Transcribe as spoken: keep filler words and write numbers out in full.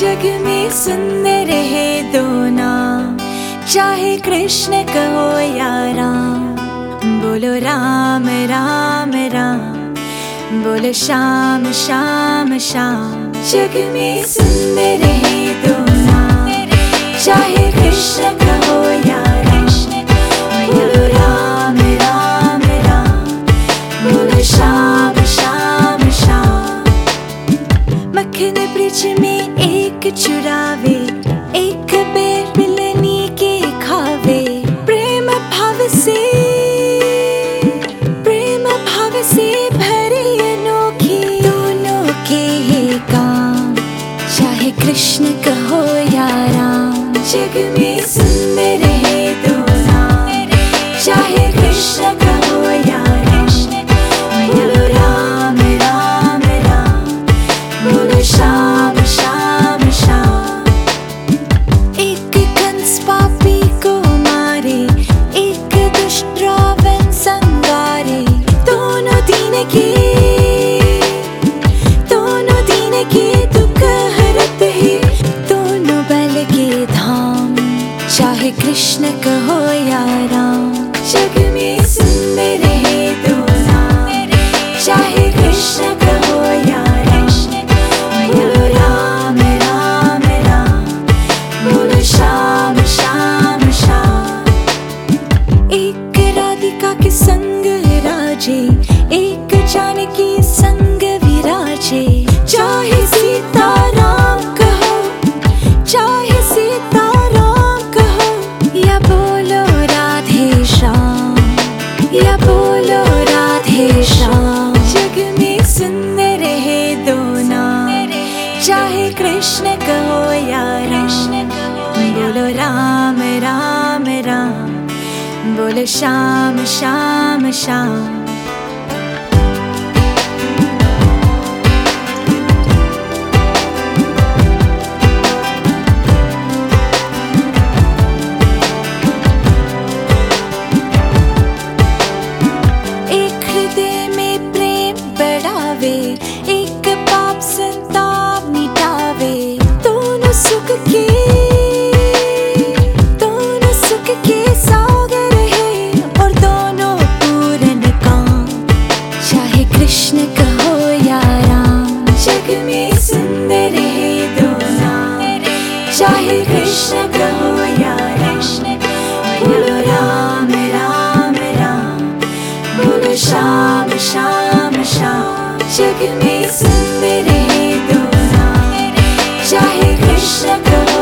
जग में सुंदर है दो नाम, चाहे कृष्ण कहो या राम। बोलो राम राम राम, बोलो श्याम श्याम श्याम। जग में सुंदर है दो नाम, चाहे कृष्ण कहो या राम। बोलो राम राम राम, बोलो श्याम श्याम श्याम। मक्खन ब्रिज में एक चुरावे, एक बेर मिलनी के खावे। प्रेम भाव से प्रेम भाव से भरे अनोखे दोनों के है काम, चाहे कृष्ण कहो या राम। जग में सुंदर है दो नाम, चाहे कृष्ण कहो या राम। बोलो राम राम राम, बोलो श्याम श्याम श्याम। एक कंस पापी को मारे, एक दुष्ट रावण संगारे। दोनों दीन के दोनों दीन के दुख हरत है, दोनों बल के धाम, चाहे कृष्ण कहो या राम। जग में सुंदर है दो नाम, चाहे कृष्ण कहो या राम। बोलो राम राम राम, बोलो श्याम श्याम श्याम। एक राधिका के संग राजे, एक जानकी संग विराजे। चाहे सीता राम कहो, चाहे सीता राम कहो, या बोलो राधे श्याम, या बोलो राधे श्याम। जग में सुंदर है दो नाम, चाहे कृष्ण कहो या राम। बोलो राम राम राम, बोलो श्याम श्याम श्याम। एक हृदय में प्रेम बढ़ावे, एक पाप संताप मिटावे। दोनों सुख के दोनों सुख के सागर है, और दोनों पूर्ण काम, चाहे कृष्ण कहो या राम। जग में सुंदर है दो नाम, चाहे कृष्ण कहो या राम। बोलो राम राम राम, बोलो श्याम श्याम श्याम। जग में सुंदर है दो नाम, चाहे कृष्ण कहो